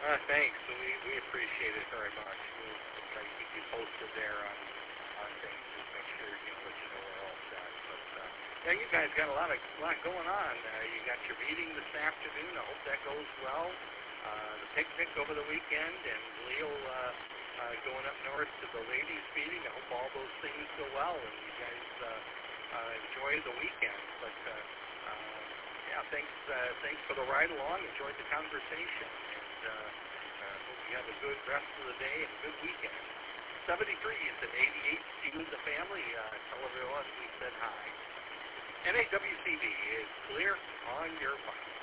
Thanks. We appreciate it very much. We'll try to keep you posted there on things. Just make sure let you know we're all set. But yeah, you guys got a lot going on. You got your meeting this afternoon. I hope that goes well. The picnic over the weekend, and Leo going up north to the ladies' meeting. I hope all those things go well, and you guys enjoy the weekend. But yeah, thanks for the ride along. Enjoyed the conversation, and hope you have a good rest of the day and a good weekend. 73 is at 88. Steve and the family. Tell everyone we said hi. NAWCB is clear on your phone.